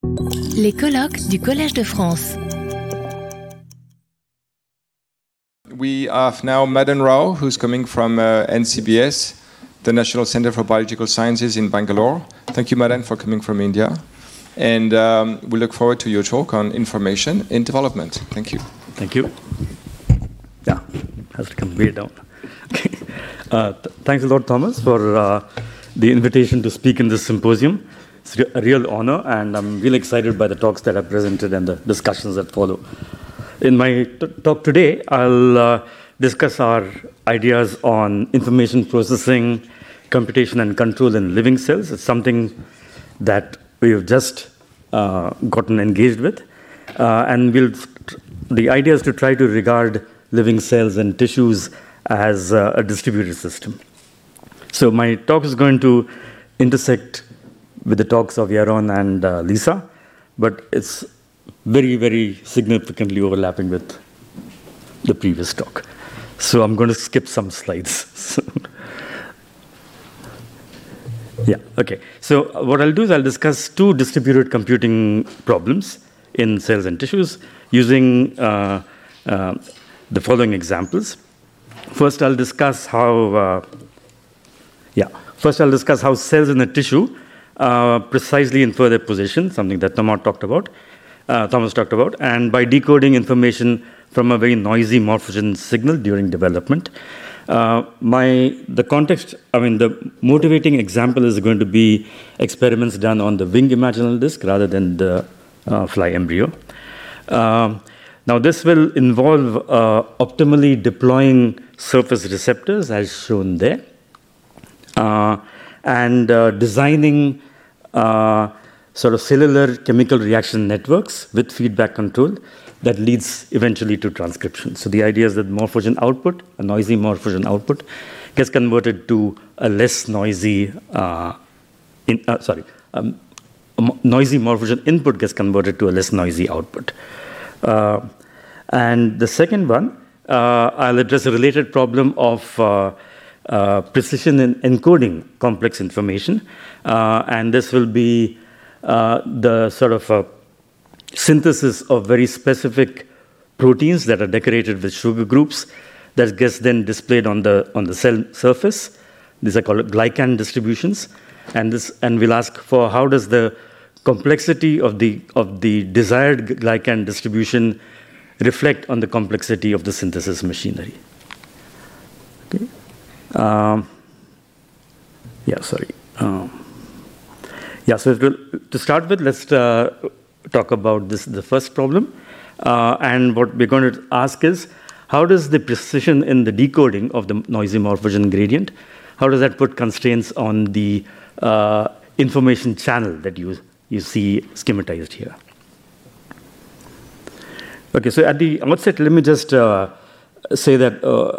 Les colloques du Collège de France. We have now Madan Rao, who's coming from NCBS, the National Center for Biological Sciences in Bangalore. Thank you, Madan, for coming from India. And we look forward to your talk on information in development. Thank you. Thank you. Yeah, has to come way down. Okay. Thanks a lot, Thomas, for the invitation to speak in this symposium. It's a real honor, and I'm really excited by the talks that are presented and the discussions that follow. In my talk today, I'll discuss our ideas on information processing, computation, and control in living cells. It's something that we've just gotten engaged with. And the idea is to try to regard living cells and tissues as a distributed system. So my talk is going to intersect with the talks of Yaron and Lisa, but it's very, very significantly overlapping with the previous talk. So I'm going to skip some slides. Yeah, okay. So what I'll do is I'll discuss two distributed computing problems in cells and tissues using the following examples. First, I'll discuss how cells in a tissue precisely infer their position, something that Thomas talked about, and by decoding information from a very noisy morphogen signal during development. The motivating example is going to be experiments done on the wing imaginal disk rather than the fly embryo. Now, this will involve optimally deploying surface receptors, as shown there, and designing sort of cellular chemical reaction networks with feedback control that leads eventually to transcription. So the idea is that morphogen output, a noisy morphogen output, gets converted to a less noisy, noisy morphogen input gets converted to a less noisy output. And the second one, I'll address a related problem of precision in encoding complex information. And this will be the sort of synthesis of very specific proteins that are decorated with sugar groups that gets then displayed on the cell surface. These are called glycan distributions. And we'll ask for how does the complexity of the desired glycan distribution reflect on the complexity of the synthesis machinery. Okay. So to start with, let's talk about the first problem. And what we're going to ask is, how does the precision in the decoding of the noisy morphogen gradient, how does that put constraints on the information channel that you see schematized here? Okay, so at the outset, let me just say that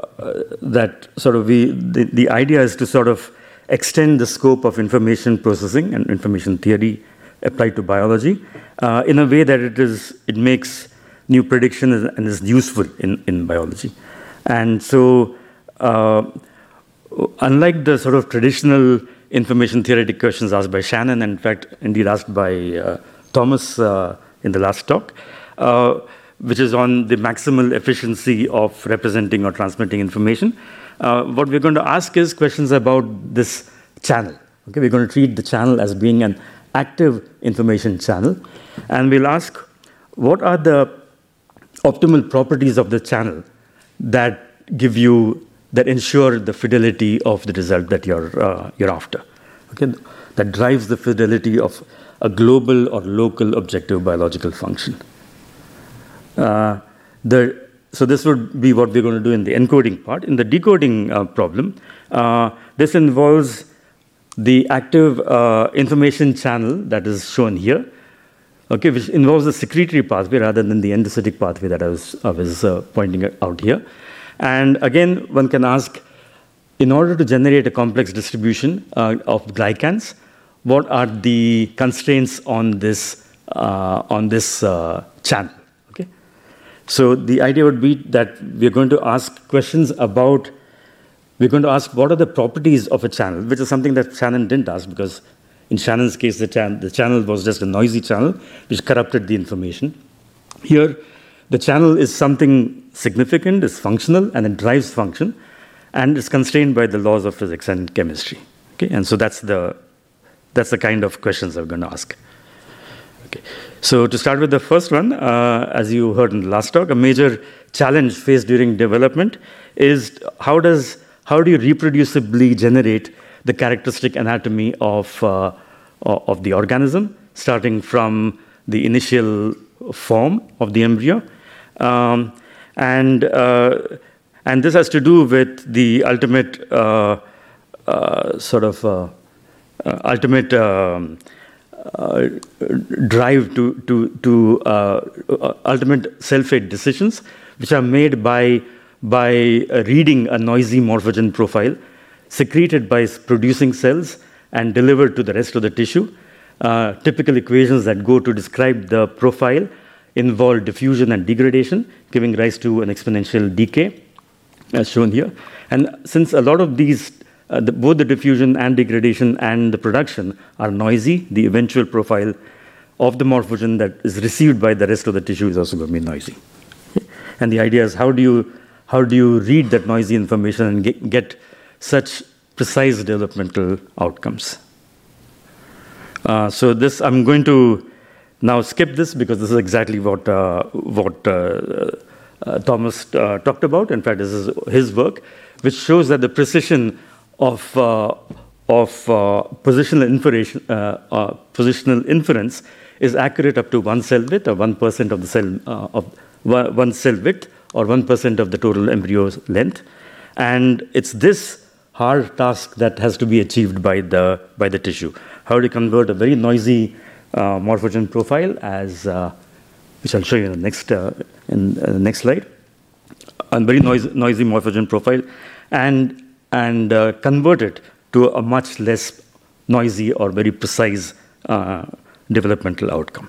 the idea is to sort of extend the scope of information processing and information theory applied to biology in a way that it makes new predictions and is useful in biology. And so, unlike the sort of traditional information theoretic questions asked by Shannon, and in fact, indeed asked by Thomas in the last talk, which is on the maximal efficiency of representing or transmitting information. What we're going to ask is questions about this channel. Okay, we're going to treat the channel as being an active information channel, and we'll ask what are the optimal properties of the channel that ensure the fidelity of the result that you're after. Okay, that drives the fidelity of a global or local objective biological function. So this would be what we're going to do in the encoding part. In the decoding problem, this involves the active information channel that is shown here, okay, which involves the secretory pathway rather than the endocytic pathway that I was pointing out here. And again, one can ask, in order to generate a complex distribution of glycans, what are the constraints on this channel? Okay, so the idea would be that we're going to ask questions about. We're going to ask what are the properties of a channel, which is something that Shannon didn't ask because In Shannon's case, the channel was just a noisy channel which corrupted the information. Here, the channel is something significant, is functional, and it drives function, and is constrained by the laws of physics and chemistry. Okay, and so that's the kind of questions I'm going to ask. Okay, so to start with the first one, as you heard in the last talk, a major challenge faced during development is how do you reproducibly generate the characteristic anatomy of the organism, starting from the initial form of the embryo, and this has to do with the ultimate drive to ultimate self-fate decisions, which are made by reading a noisy morphogen profile secreted by producing cells and delivered to the rest of the tissue. Typical equations that go to describe the profile involve diffusion and degradation, giving rise to an exponential decay, as shown here. And since a lot of these, both the diffusion and degradation and the production are noisy, the eventual profile of the morphogen that is received by the rest of the tissue is also going to be noisy. Okay? And the idea is how do you read that noisy information and get such precise developmental outcomes? So this, I'm going to now skip this because this is exactly what Thomas talked about. In fact, this is his work, which shows that the precision of positional inference is accurate up to 1 cell width, or 1% of the cell of 1 cell width, or 1% of the total embryo's length. And it's this hard task that has to be achieved by the tissue. How to convert a very noisy morphogen profile, as which I'll show you in the next slide, a very noisy morphogen profile, and convert it to a much less noisy or very precise developmental outcome.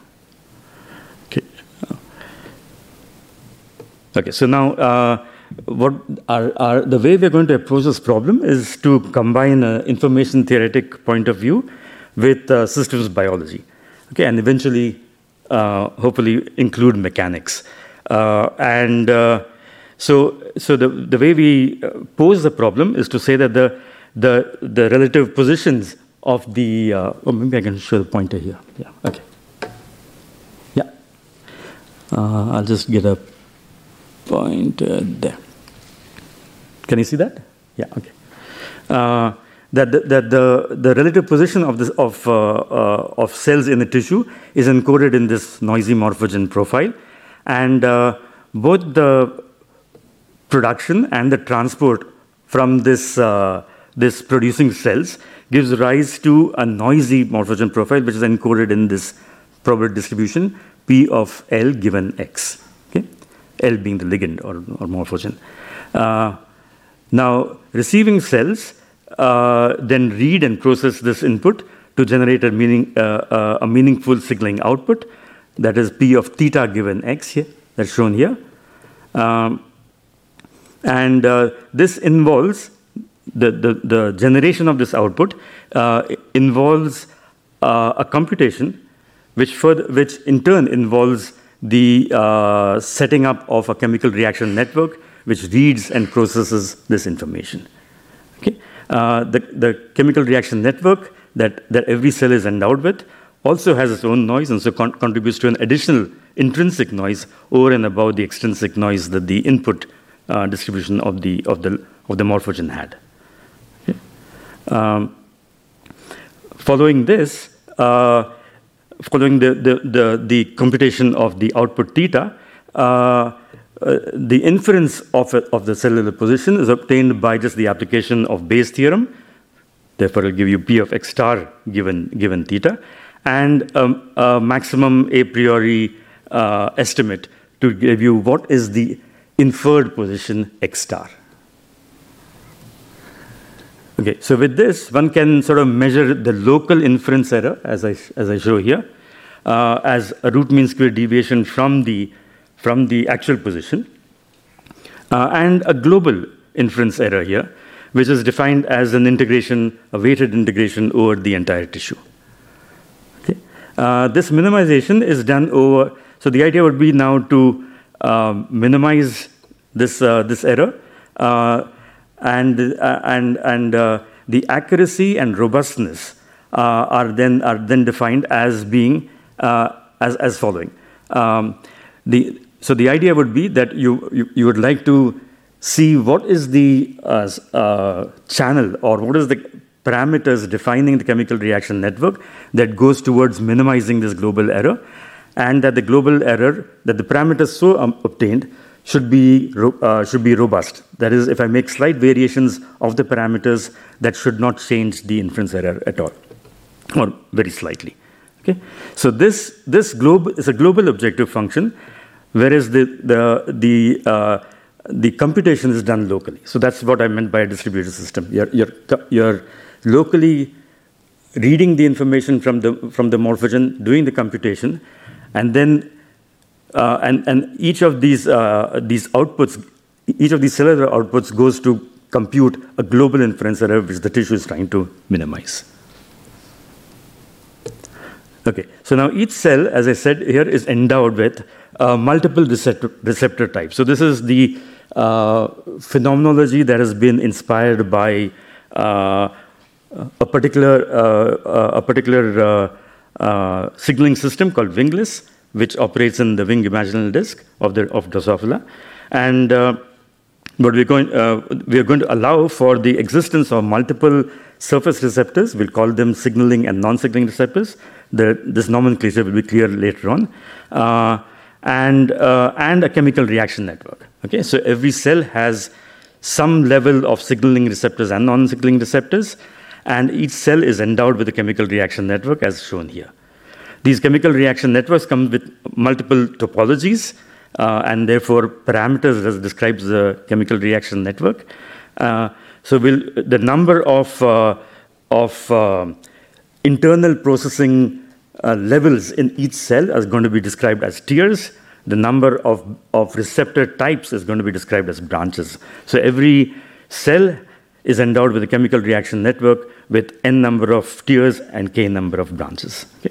Okay. So now, the way we're going to approach this problem is to combine an information theoretic point of view with systems biology, okay, and eventually, hopefully, include mechanics. So the way we pose the problem is to say that the relative positions of the maybe I can show the pointer here. Yeah. Okay. Yeah. I'll just get a pointer there. Can you see that? Yeah. Okay. That the relative position of cells in the tissue is encoded in this noisy morphogen profile, and both the production and the transport from this producing cells gives rise to a noisy morphogen profile, which is encoded in this probability distribution P of L given X. Okay, L being the ligand or morphogen. Now, receiving cells then read and process this input to generate a meaningful signaling output, that is P of theta given X here, that's shown here. This involves the generation of this output involves a computation which in turn involves the setting up of a chemical reaction network which reads and processes this information. Okay? The chemical reaction network that every cell is endowed with also has its own noise, and so contributes to an additional intrinsic noise over and above the extrinsic noise that the input distribution of the morphogen had. Okay? Following this, following the computation of the output theta, the inference of the cellular position is obtained by just the application of Bayes' theorem. Therefore, it will give you P of X star given theta, and a maximum a priori estimate to give you what is the inferred position X star. Okay, so with this, one can sort of measure the local inference error, as I show here, as a root mean square deviation from the actual position, and a global inference error here, which is defined as an integration, a weighted integration over the entire tissue. This minimization is done over, so the idea would be now to minimize this error, and the accuracy and robustness are then defined as being as following. So the idea would be that you would like to see what is the channel, or what is the parameters defining the chemical reaction network that goes towards minimizing this global error, and that the global error, that the parameters so obtained should be robust. That is, if I make slight variations of the parameters, that should not change the inference error at all, or very slightly. Okay, so this globe is a global objective function, whereas the computation is done locally. So that's what I meant by a distributed system. You're locally reading the information from the morphogen, doing the computation, and then and each of these outputs, each of these cellular outputs goes to compute a global inference error which the tissue is trying to minimize. Okay, so now each cell, as I said here, is endowed with multiple receptor types. So this is the phenomenology that has been inspired by a particular signaling system called wingless, which operates in the wing imaginal disc of Drosophila, and but we are going to allow for the existence of multiple surface receptors. We'll call them signaling and non-signaling receptors. This nomenclature will be clear later on, and a chemical reaction network. Okay, so every cell has some level of signaling receptors and non-signaling receptors, and each cell is endowed with a chemical reaction network, as shown here. These chemical reaction networks come with multiple topologies, and therefore parameters as describes the chemical reaction network. So the number of internal processing levels in each cell is going to be described as tiers. The number of receptor types is going to be described as branches. So every cell is endowed with a chemical reaction network with n number of tiers and k number of branches. Okay.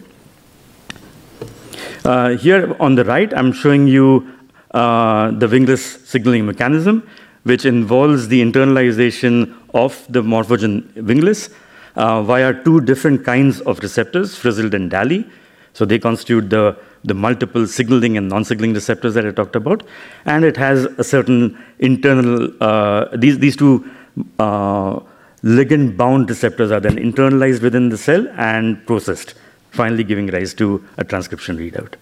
Here on the right, I'm showing you the wingless signaling mechanism, which involves the internalization of the morphogen wingless via two different kinds of receptors, frizzled and DALI. So they constitute the multiple signaling and non-signaling receptors that I talked about. And it has a certain internal, these two ligand-bound receptors are then internalized within the cell and processed, finally giving rise to a transcription readout.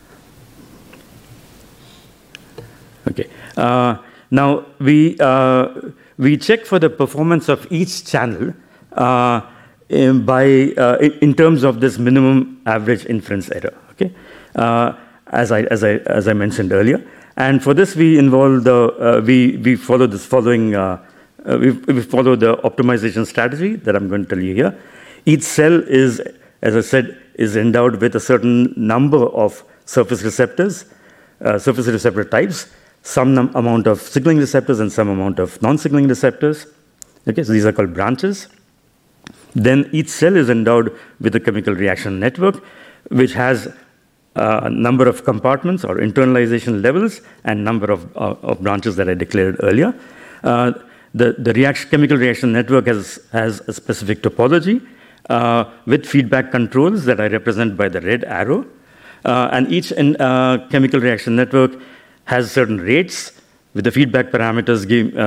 Okay. Now we check for the performance of each channel in terms of this minimum average inference error. Okay, as I mentioned earlier, and for this we involve we follow this following we follow the optimization strategy that I'm going to tell you here. Each cell is, as I said, is endowed with a certain number of surface receptors, surface receptor types, some amount of signaling receptors and some amount of non-signaling receptors. Okay, so these are called branches. Then each cell is endowed with a chemical reaction network, which has a number of compartments or internalization levels and number of branches that I declared earlier. The chemical reaction network has a specific topology with feedback controls that I represent by the red arrow. And each chemical reaction network has certain rates with the feedback parameters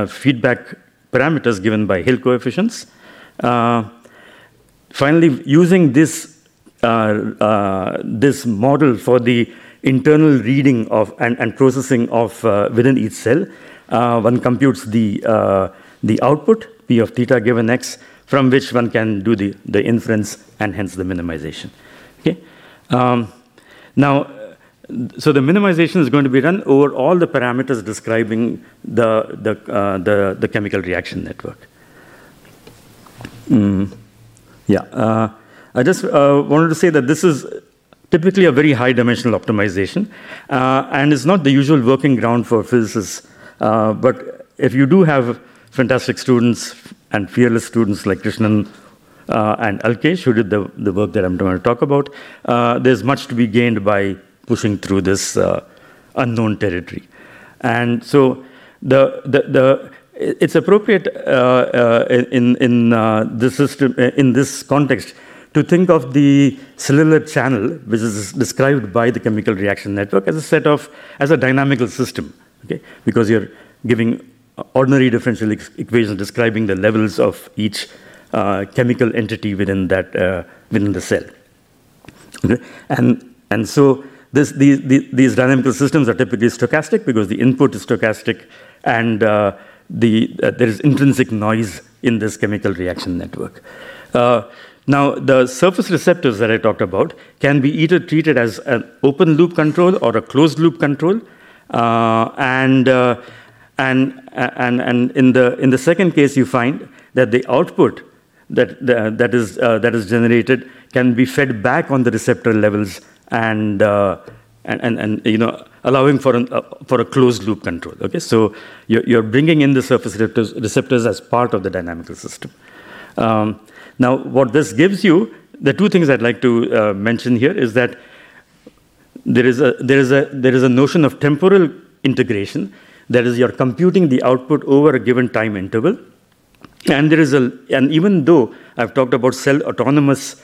given by Hill coefficients. Finally, using this model for the internal reading of and processing of within each cell, one computes the output P of theta given x, from which one can do the inference and hence the minimization. Okay. Now, so the minimization is going to be run over all the parameters describing the chemical reaction network. I just wanted to say that this is typically a very high-dimensional optimization, and it's not the usual working ground for physicists. But if you do have fantastic students and fearless students like Krishnan, and Alkesh, who did the work that I'm going to talk about, there's much to be gained by pushing through this unknown territory. And so it's appropriate in this system, in this context, to think of the cellular channel, which is described by the chemical reaction network, as a dynamical system, okay? Because you're giving ordinary differential equations describing the levels of each chemical entity within the cell. Okay? And so these dynamical systems are typically stochastic because the input is stochastic, and there is intrinsic noise in this chemical reaction network. Now, the surface receptors that I talked about can be either treated as an open loop control or a closed loop control, and in the second case, you find that the output that is generated can be fed back on the receptor levels, and allowing for a closed loop control. Okay, so you're bringing in the surface receptors as part of the dynamical system. Now, what this gives you, the two things I'd like to mention here is that there is a notion of temporal integration. That is, you're computing the output over a given time interval, and even though I've talked about cell autonomous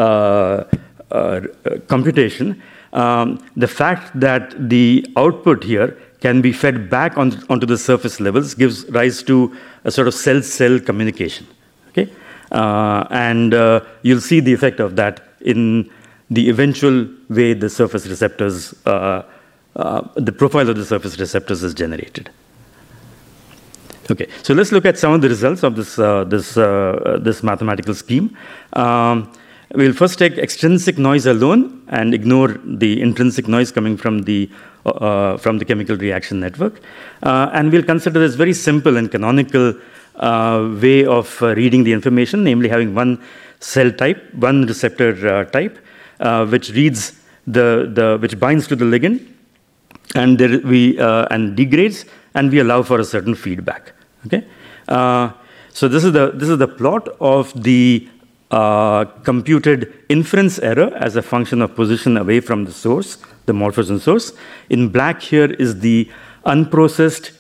computation, the fact that the output here can be fed back onto the surface levels gives rise to a sort of cell-cell communication. Okay, and you'll see the effect of that in the eventual way the surface receptors, the profile of the surface receptors is generated. Okay, so let's look at some of the results of this mathematical scheme. We'll first take extrinsic noise alone and ignore the intrinsic noise coming from the chemical reaction network, and we'll consider this very simple and canonical way of reading the information, namely having one cell type, one receptor type, which reads which binds to the ligand, and and degrades, and we allow for a certain feedback. Okay, so this is the plot of the computed inference error as a function of position away from the source, the morphogen source. In black here is the unprocessed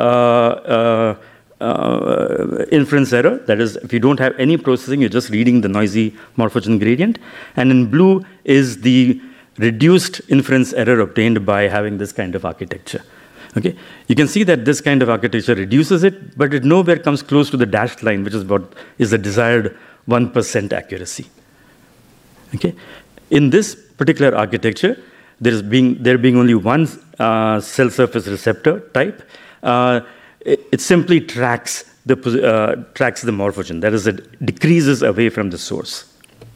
inference error. That is, if you don't have any processing, you're just reading the noisy morphogen gradient. And in blue is the reduced inference error obtained by having this kind of architecture. Okay, you can see that this kind of architecture reduces it, but it nowhere comes close to the dashed line, which is what is the desired 1% accuracy. Okay, in this particular architecture, there being only one cell surface receptor type, it simply tracks the morphogen. That is, it decreases away from the source.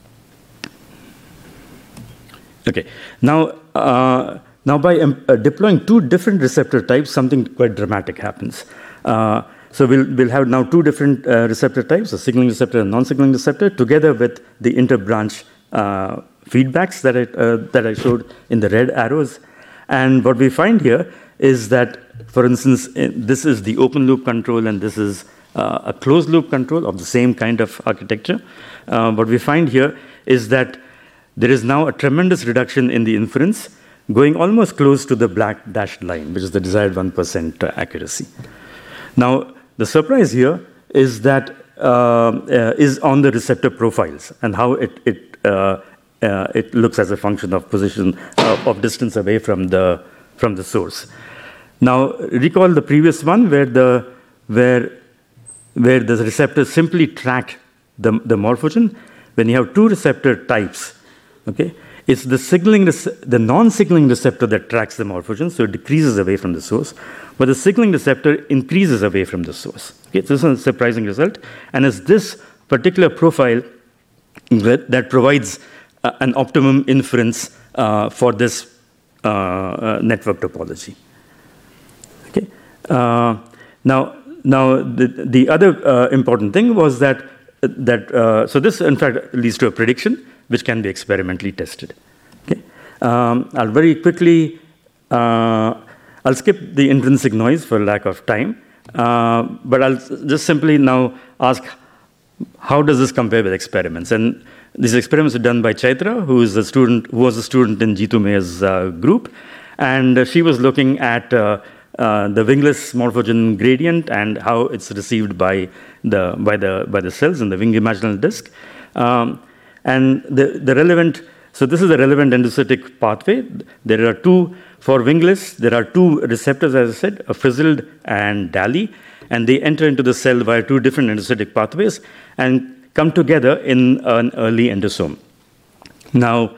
Okay, now by deploying two different receptor types, something quite dramatic happens. So we'll have now two different receptor types, a signaling receptor and non-signaling receptor, together with the interbranch feedbacks that I showed in the red arrows. And what we find here is that, for instance, this is the open loop control, and this is a closed loop control of the same kind of architecture. What we find here is that there is now a tremendous reduction in the inference, going almost close to the black dashed line, which is the desired 1% accuracy. Now, the surprise here is that is on the receptor profiles and how it looks as a function of position of distance away from the source. Now, recall the previous one where the receptor simply tracked the morphogen. When you have two receptor types, okay, it's the non-signaling receptor that tracks the morphogen, so it decreases away from the source, but the signaling receptor increases away from the source. Okay, so this is a surprising result, and it's this particular profile that provides an optimum inference for this network topology. Okay, now the other important thing was that so this in fact leads to a prediction which can be experimentally tested. Okay, I'll very quickly I'll skip the intrinsic noise for lack of time, but I'll just simply now ask how does this compare with experiments? And these experiments are done by Chaitra, who was a student in Jeetu Mayer's group, and she was looking at the wingless morphogen gradient and how it's received by the cells in the wing imaginal disk. And the relevant, so this is the relevant endocytic pathway. There are two, for wingless, there are two receptors, as I said, a frizzled and DALI, and they enter into the cell via two different endocytic pathways and come together in an early endosome. Now,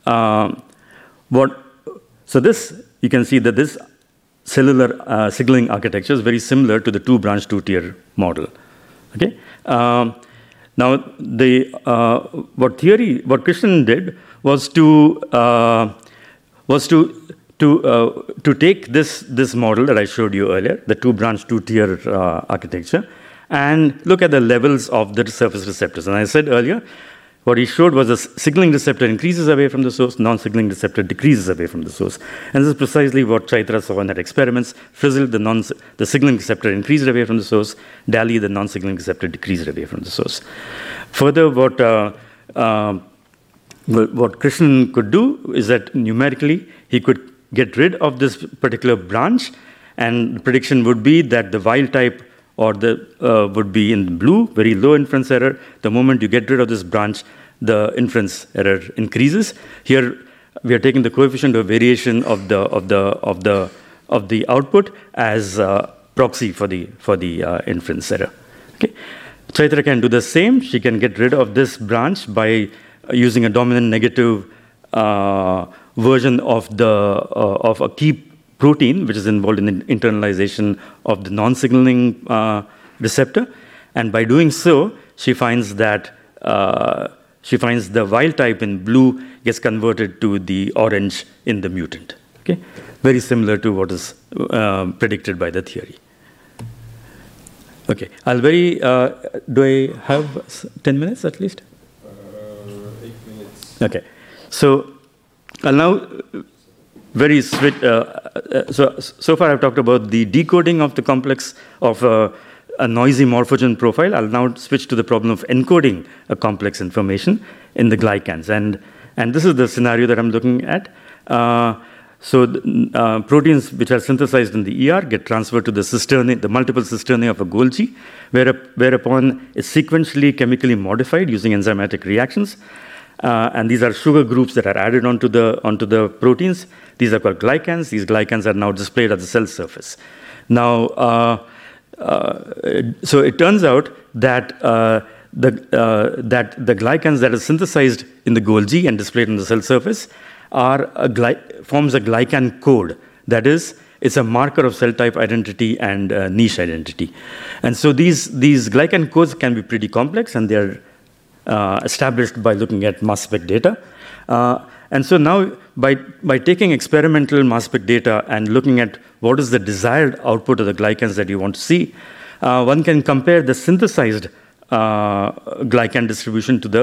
so this, you can see that this cellular signaling architecture is very similar to the two-branch, two-tier model. Okay. Now, what Krishnan did was to take this model that I showed you earlier, the two-branch, two-tier architecture, and look at the levels of the surface receptors. And I said earlier, what he showed was a signaling receptor increases away from the source, non-signaling receptor decreases away from the source. And this is precisely what Chaitra saw in that experiments. Frizzled, the signaling receptor increased away from the source. DALI, the non-signaling receptor decreased away from the source. Further, what Krishnan could do is that numerically he could get rid of this particular branch, and the prediction would be that the wild type or would be in blue, very low inference error. The moment you get rid of this branch, the inference error increases. Here, we are taking the coefficient of variation of the output as proxy for the inference error. Okay, Chaitra can do the same. She can get rid of this branch by using a dominant negative version of a key protein, which is involved in the internalization of the non-signaling receptor. And by doing so, she finds that the wild type in blue gets converted to the orange in the mutant. Okay, very similar to what is predicted by the theory. Okay, do I have 10 minutes at least? 8 minutes. Okay, so I'll now so far I've talked about the decoding of the complex of a noisy morphogen profile. I'll now switch to the problem of encoding a complex information in the glycans. And this is the scenario that I'm looking at. Proteins which are synthesized in the ER get transferred to the cisternae, the multiple cisternae of a Golgi, whereupon it's sequentially chemically modified using enzymatic reactions. And these are sugar groups that are added onto the proteins. These are called glycans. These glycans are now displayed at the cell surface. Now, so it turns out that the glycans that are synthesized in the Golgi and displayed on the cell surface forms a glycan code. That is, it's a marker of cell type identity and niche identity. And so these glycan codes can be pretty complex, and they're established by looking at mass spec data. And so now, by taking experimental mass spec data and looking at what is the desired output of the glycans that you want to see, one can compare the synthesized glycan distribution to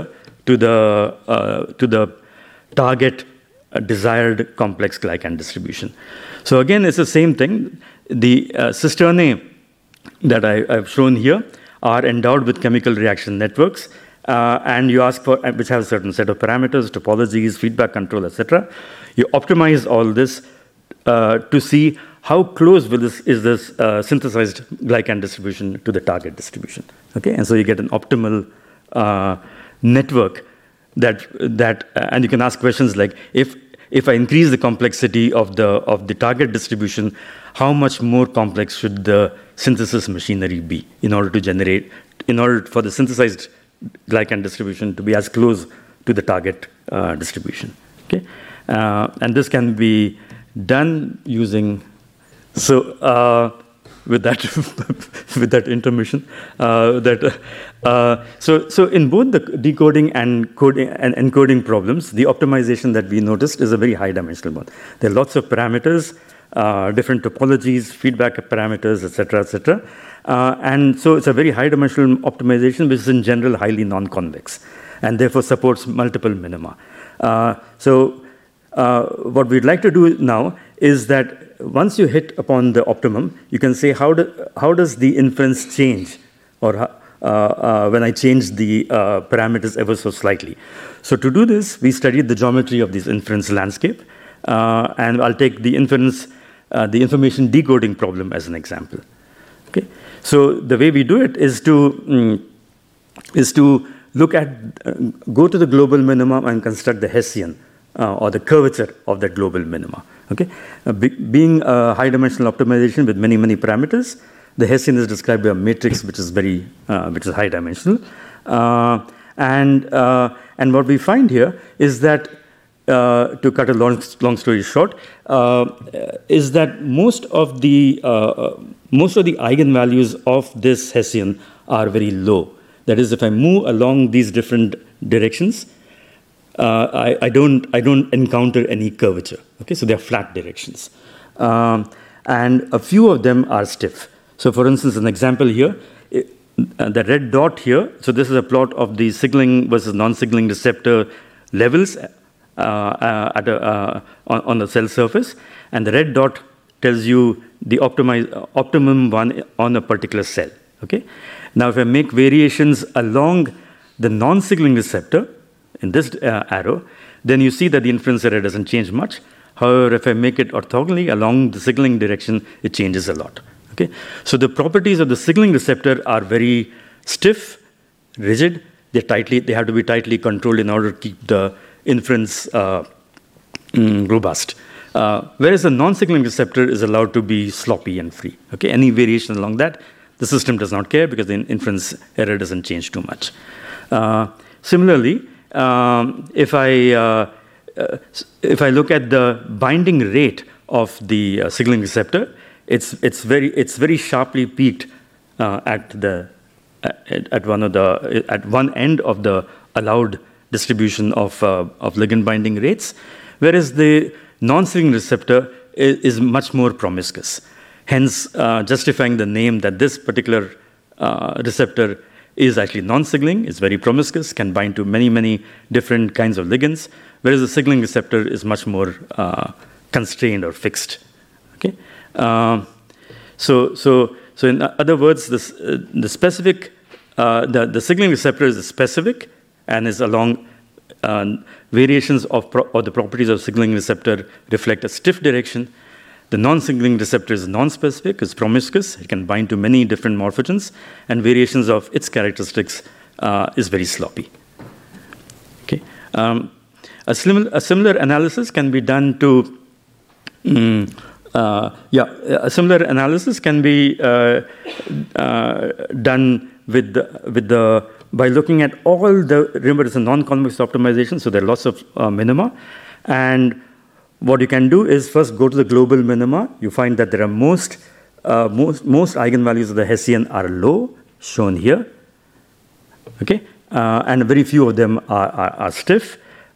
the target desired complex glycan distribution. So again, it's the same thing. The cisternae that I've shown here are endowed with chemical reaction networks. And you ask for, which have a certain set of parameters, topologies, feedback control, etc. You optimize all this to see how close is this synthesized glycan distribution to the target distribution. Okay, and so you get an optimal network and you can ask questions like, if I increase the complexity of the target distribution, how much more complex should the synthesis machinery be in order for the synthesized glycan distribution to be as close to the target distribution. Okay, and this can be done using. So with that intermission, so in both the decoding and encoding problems, the optimization that we noticed is a very high dimensional one. There are lots of parameters, different topologies, feedback parameters, etc., etc. And so it's a very high-dimensional optimization, which is in general highly non-convex, and therefore supports multiple minima. So what we'd like to do now is that once you hit upon the optimum, you can say how does the inference change, or when I change the parameters ever so slightly. So to do this, we studied the geometry of this inference landscape, and I'll take the information decoding problem as an example. Okay, so the way we do it is to look at go to the global minimum and construct the Hessian or the curvature of that global minima. Okay, being a high-dimensional optimization with many parameters, the Hessian is described by a matrix which is high-dimensional, and what we find here is that to cut a long story short, is that most of the eigenvalues of this Hessian are very low. That is, if I move along these different directions, I don't encounter any curvature. Okay, so they are flat directions, and a few of them are stiff. So, for instance, an example here, the red dot here. So this is a plot of the signaling versus non-signaling receptor levels on the cell surface, and the red dot tells you the optimum one on a particular cell. Okay. Now, if I make variations along the non-signaling receptor in this arrow, then you see that the inference error doesn't change much. However, if I make it orthogonally along the signaling direction, it changes a lot. Okay. So the properties of the signaling receptor are very stiff, rigid. They have to be tightly controlled in order to keep the inference robust. Whereas the non-signaling receptor is allowed to be sloppy and free. Okay. Any variation along that, the system does not care because the inference error doesn't change too much. Similarly, if I look at the binding rate of the signaling receptor, it's very sharply peaked at one end of the allowed distribution of ligand binding rates, whereas the non-signaling receptor is much more promiscuous. Hence, justifying the name that this particular receptor is actually non-signaling, is very promiscuous, can bind to many different kinds of ligands, whereas the signaling receptor is much more constrained or fixed. Okay, so in other words, the signaling receptor is specific and is along variations of the properties of signaling receptor reflect a stiff direction. The non-signaling receptor is non-specific, is promiscuous. It can bind to many different morphogens, and variations of its characteristics is very sloppy. Okay, a similar analysis can be done to. A similar analysis can be done by looking at all the. Remember, it's a non-convex optimization, so there are lots of minima, and what you can do is first go to the global minima. You find that there are most eigenvalues of the Hessian are low, shown here. Okay, and very few of them are stiff.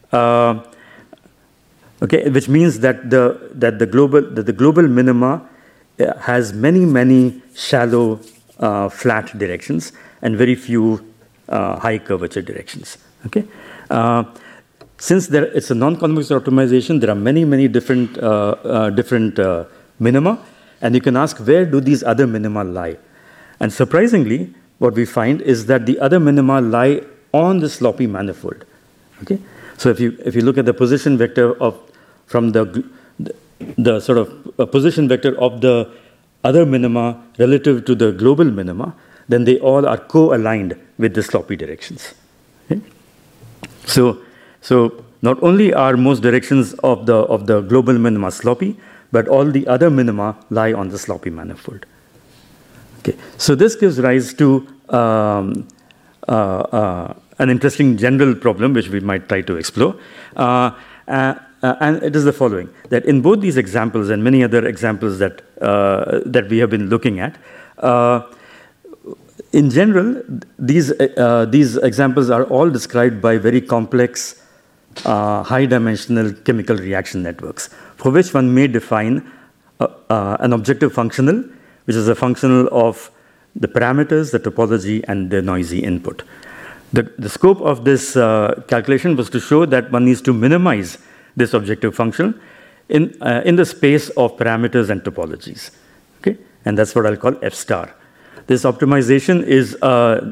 Okay, which means that the global minima has many shallow flat directions and very few high curvature directions. Okay. Since it's a non-convex optimization, there are many different minima, and you can ask, where do these other minima lie? And surprisingly, what we find is that the other minima lie on the sloppy manifold. Okay, so if you look at the position vector from the sort of position vector of the other minima relative to the global minima, then they all are co-aligned with the sloppy directions. Okay? So not only are most directions of the global minima sloppy, but all the other minima lie on the sloppy manifold. Okay, so this gives rise to an interesting general problem which we might try to explore, and it is the following: that in both these examples and many other examples that we have been looking at, in general, these examples are all described by very complex, high-dimensional chemical reaction networks, for which one may define an objective functional, which is a functional of the parameters, the topology, and the noisy input. The scope of this calculation was to show that one needs to minimize this objective function in the space of parameters and topologies. Okay, and that's what I'll call F star. This optimization is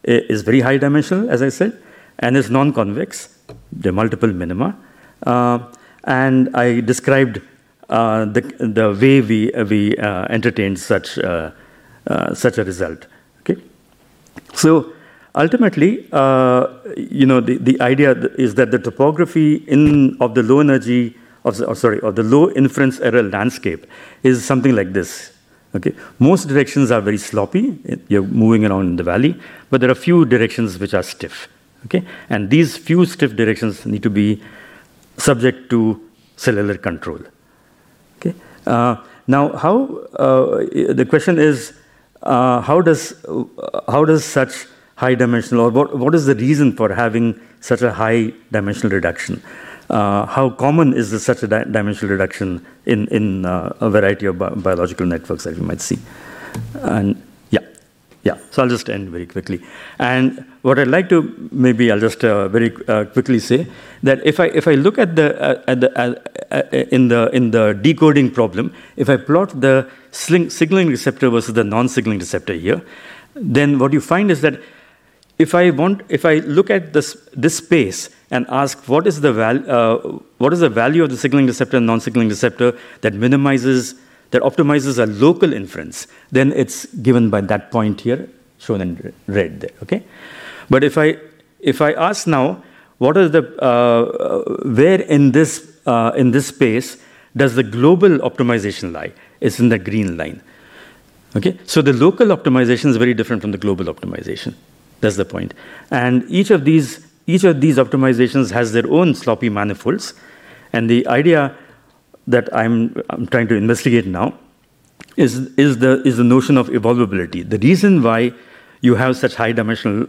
is very high dimensional, as I said, and is non-convex. There are multiple minima. And I described the way we entertained such a result. Okay, so ultimately, the idea is that the topography of the low energy of the low inference error landscape is something like this. Okay, most directions are very sloppy. You're moving around in the valley, but there are few directions which are stiff. Okay, and these few stiff directions need to be subject to cellular control. Okay, now the question is how does such high dimensional, or what is the reason for having such a high dimensional reduction? How common is such a dimensional reduction in a variety of biological networks that we might see? And so I'll just end very quickly. And what I'd like to, maybe I'll just very quickly say that if I look at in the decoding problem, if I plot the signaling receptor versus the non-signaling receptor here, then what you find is that if I look at this space and ask what is the value of the signaling receptor and non-signaling receptor that optimizes a local inference, then it's given by that point here, shown in red there. Okay, but if I ask now, what is where in this space does the global optimization lie? It's in the green line. Okay, so the local optimization is very different from the global optimization. That's the point. And each of these optimizations has their own sloppy manifolds, and the idea that I'm trying to investigate now is the notion of evolvability. The reason why you have such high dimensional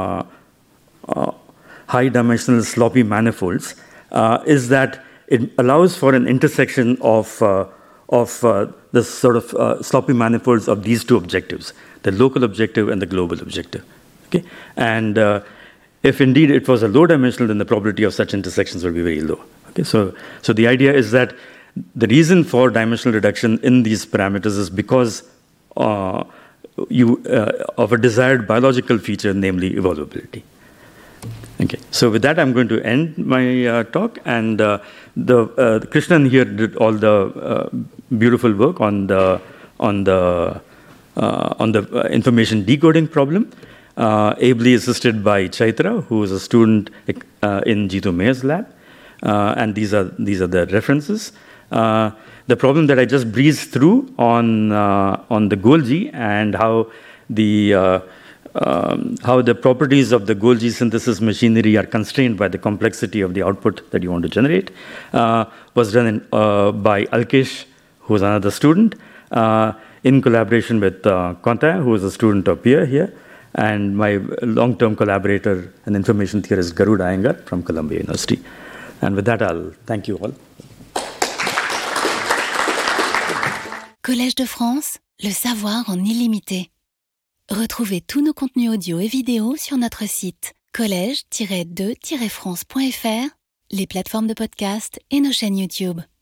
sloppy manifolds is that it allows for an intersection of the sort of sloppy manifolds of these two objectives, the local objective and the global objective. Okay, and if indeed it was a low dimensional, then the probability of such intersections would be very low. Okay, so the idea is that the reason for dimensional reduction in these parameters is because of a desired biological feature, namely evolvability. Okay, so with that, I'm going to end my talk, and Krishnan here did all the beautiful work on the information decoding problem, ably assisted by Chaitra, who is a student in Jeetu Mayer's lab, and these are the references. The problem that I just breezed through on the Golgi and how the properties of the Golgi synthesis machinery are constrained by the complexity of the output that you want to generate was done by Alkesh, who is another student, in collaboration with Quentin, who is a student of Pierre here, and my long-term collaborator and information theorist Garud Iyengar from Columbia University. And with that, I'll thank you all. Collège de France, le savoir en illimité. Retrouvez tous nos contenus audio et vidéo sur notre site collège-2-france.fr, les plateformes de podcast et nos chaînes YouTube.